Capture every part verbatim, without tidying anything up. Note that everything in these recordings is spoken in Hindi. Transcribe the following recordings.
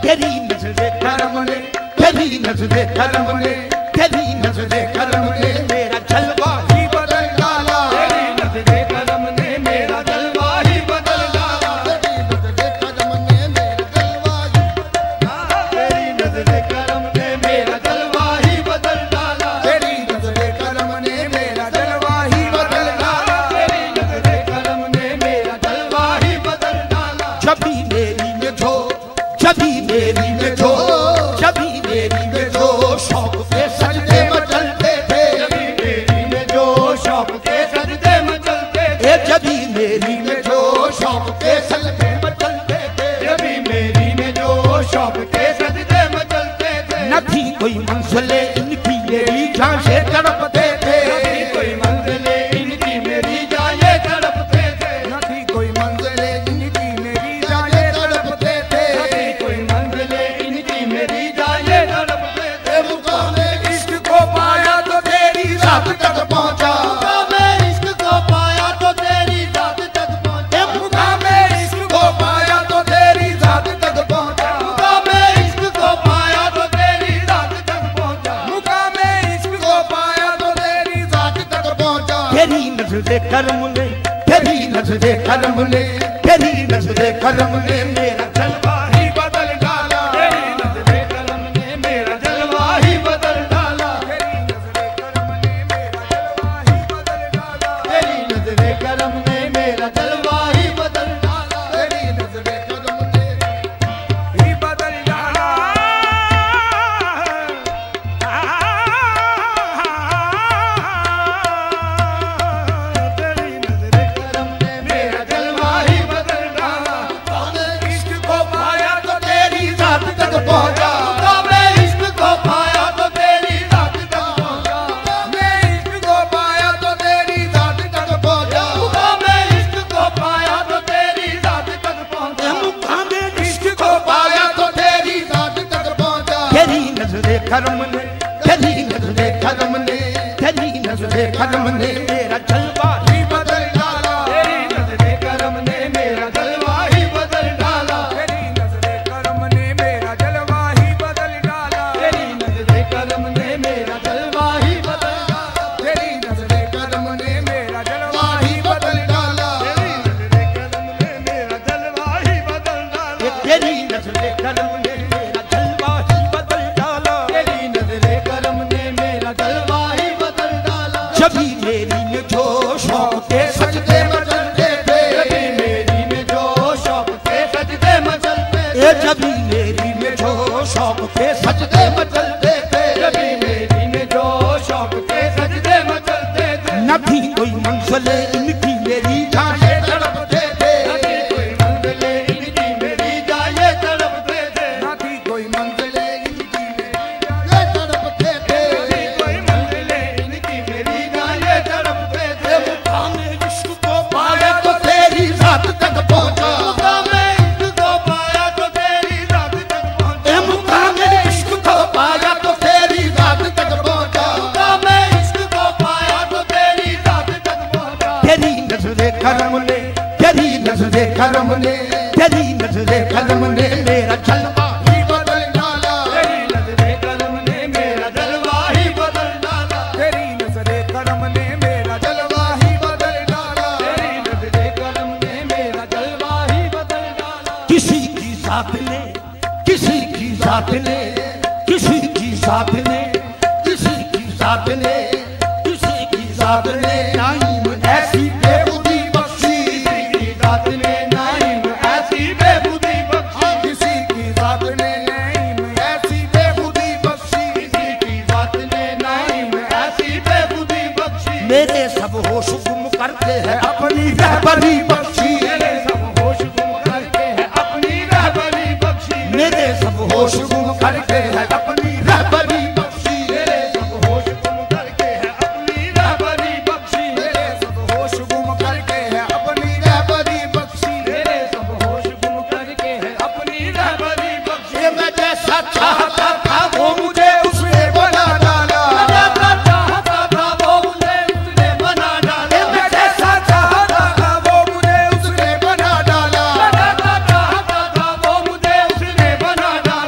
तेरी नजरे करम ने, तेरी नजरे करम ने, तेरी नजरे करम ने मेरा जलवा ही बदल डाला। तेरी नजरे करम ने मेरा जलवा ही बदल डाला। तेरी नजरे करम ने मेरा जलवा ही, तेरी नजरे करम ने मेरा जलवा ही बदल डाला। तेरी नजरे करम ने मेरा जलवा ही बदल डाला। तेरी नजरे करम ने मेरा जलवा ही बदल डाला। जभी मेरी में जो, जभी मेरी में जो, जभी मेरी में जो शौक के सजदे मचलते थे। जभी मेरी में जो शौक के सजदे मचलते थे। जभी मेरी में जो शौक के सजदे मचलते थे। जभी मेरी में जो शौक के सजदे मचलते थे। न थी कोई मंजिले इनकी मेरी जान से तड़पते थे। न थी कोई मंजिले इनकी मेरी जान से तड़पते थे। न थी कोई मंजिले इनकी मेरी जान से तड़पते थे। न थी कोई मंजिले इनकी मेरी जान से तड़पते थे। मुकामे इश्क को पाया तो तेरी रात तक पहुंचा। मुकामे इश्क को पाया तो तेरी रात तक पहुंचा। मुकामे इश्क को पाया तो तेरी रात तक पहुंचा। मुकामे इश्क को पाया तो तेरी रात तक पहुंचा। मुकामे इश्क को पाया तो तेरी रात तक पहुंचा। तेरी नजरे करम ने, तेरी नजरे करम ने, तेरी नजरे करम ने मेरा जलवा ही बदल डाला। तेरी नजरे करम ने मेरा जलवा ही बदल डाला। तेरी नजरे करम ने मेरा जलवा ही बदल डाला। तेरी नजरे करम ने ही बदल डाला। तेरी नजरे करम ने मेरा जलवा ही बदल डाला। इश्क को पाया तो तेरी रात तक पहुंचा। मैं इश्क को पाया तो तेरी रात तक पहुंचा। मैं इश्क को पाया तो तेरी रात तक पहुंचा। मैं इश्क को पाया तो तेरी रात तक पहुंचा। मैं इश्क को पाया तो तेरी रात तक पहुंचा। तेरी नजरे करम ने, तेरी नजरे करम ने, तेरी नजरे करम ने मेरा जलवा ही बदल डाला। तेरी नजरे करम ने मेरा जलवा ही बदल डाला। तेरी नजरे करम ने मेरा जलवा ही बदल डाला। तेरी नजरे करम ने मेरा जलवा ही बदल डाला। तेरी नजरे करम ने मेरा जलवा ही बदल डाला। तेरी नजरे करम ने मेरा जलवा ही बदल डाला। तेरी नजरे करम ने मेरा जलवा ही बदल डाला। तेरी नजरे करम ने मेरा जलवा ही बदल डाला। जभी मेरी में जो शौक के सजदे मचलते थे। जभी मेरी में जो शौक के सजदे मचलते थे। जभी मेरी में जो शौक के सजदे मचलते थे। जभी मेरी में जो शौक के सजदे मचलते थे। न थी कोई मंजिले इनकी मेरी जान से तड़पते थे। न थी कोई मंजिले इनकी मेरी जान से तड़पते थे। न थी कोई मंजिले इनकी मेरी जान से तड़पते थे। न थी कोई मंजिले इनकी मेरी जान से तड़पते थे। मुकामे इश्क को पाया तो तेरी रात तक पहुंचा। मुकामे इश्क को पाया तो तेरी रात तक पहुंचा। मुकामे इश्क को पाया तो तेरी रात तक पहुंचा। मुकामे इश्क को पाया तो तेरी रात तक पहुंचा। तेरी नजरे करम ने, तेरी नजरे करम ने, तेरी नजरे करम ने मेरा जलवा ही बदल डाला। तेरी नजरे करम ने मेरा जलवा ही बदल डाला। तेरी नजरे करम ने मेरा जलवा ही बदल डाला। तेरी नजरे करम ने मेरा जलवा ही बदल डाला। किसी की जात ने, किसी की जात ने, किसी की जात ने, किसी की जात ने, किसी की जात ने नाइम ऐसी बेबुदी बख्शी। किसी की जात ने नाइम ऐसी बेबुदी बख्शी। किसी की जात ने नाइम ऐसी बेबुदी बख्शी। किसी की जात ने नाइम ऐसी बेबुदी बख्शी। मेरे सब होश गुम करते हैं अपनी रहबरी बख्शी। मेरे सब होश गुम करके है अपनी रहबरी बख्शी। मेरे सब होश गुम करके है अपनी रहबरी बख्शी। मेरे सब होश गुम करके है अपनी रहबरी बख्शी। मेरे सब होश गुम करके है अपनी रहबरी बख्शी। मेरे सब होश गुम करके है अपनी रहबरी बख्शी। मैं जैसा चाहता था वो मुझे उसने बना डाला। मैं जैसा चाहता था वो मुझे उसने बना डाला। मैं जैसा चाहता था वो मुझे उसने बना डाला। मैं जैसा चाहता था वो मुझे उसने बना डाला।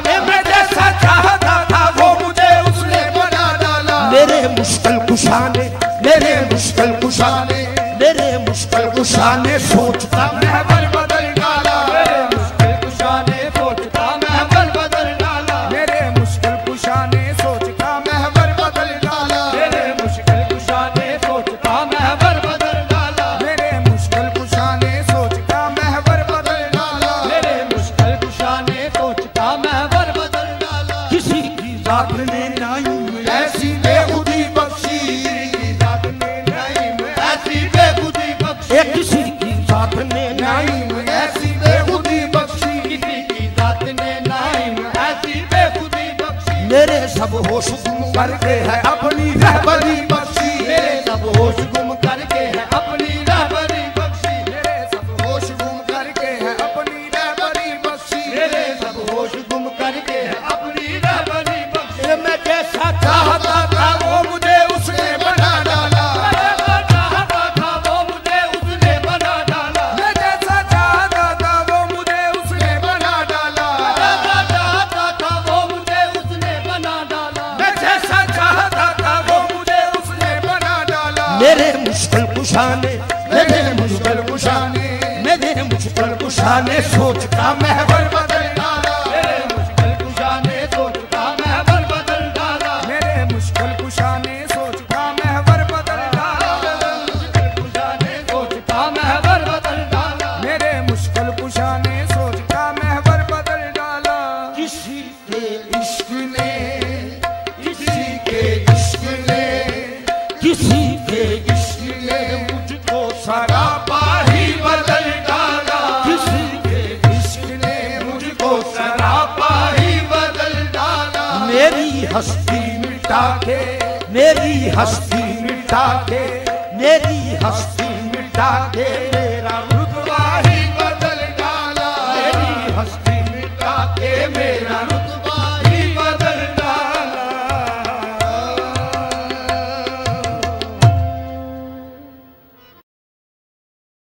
सोच का महवर बदल डाला। किसी की जात ने नाइम ऐसी बेखुदी बख्शी, की जात ने नाइम ऐसी बेखुदी बख्शी, किसी की जात ने नाइम ऐसी बेखुदी बख्शी, किसी की जात ने नाइम ऐसी बेखुदी बख्शी। मेरे सब होश गुम करके है अपनी रहबरी बख्शी, मेरे सब होश गुम करके है अपनी रहबरी बख्शी, मेरे सब होश गुम करके है अपनी रहबरी बख्शी, मेरे सब होश गुम करके है अपनी रहबरी बख्शी। मैं जैसा चाहता था वो मुझे उसने बना डाला, मैं चाहता था वो मुझे उसने बना डाला, मैं जैसा चाहता था वो मुझे उसने बना डाला, मैं चाहता था वो मुझे उसने बना डाला, मैं जैसा चाहता था वो मुझे उसने बना डाला। मेरे मुश्किल कुशा ने, मेरे मुश्किल कुशा ने, मेरे मुश्किल कुशा ने सोच का महवर बदल डाला, मेरे मुश्किल कुशा ने सोच का महवर बदल डाला, मेरे मुश्किल कुशा ने सोच का महवर बदल डाला, मुश्किल कुशा ने सोच का महवर बदल डाला, मेरे मुश्किल कुशा ने सोच का महवर बदल डाला। किसी के इश्क ने, किसी के इश्क ने, किसी के इश्क ने मुझको सरापा ही बदल डाला, किसी के इश्क ने मुझको सरापा ही बदल डाला। मेरी हस्ती मिटा के, मेरी हस्ती मिटा के, मेरी हस्ती मिटा के मेरा